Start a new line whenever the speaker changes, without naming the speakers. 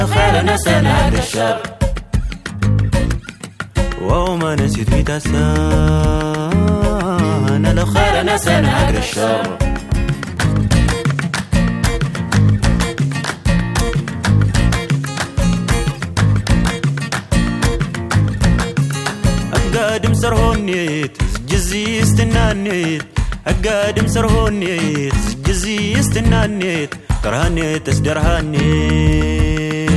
خير نسنا الشر وما نسيت بتسان لو خير نسنا الشر أقادم سرهونيت جزي استنانيت أقادم سرهونيت جزي استنانيت كرهانيت اسدرهانيت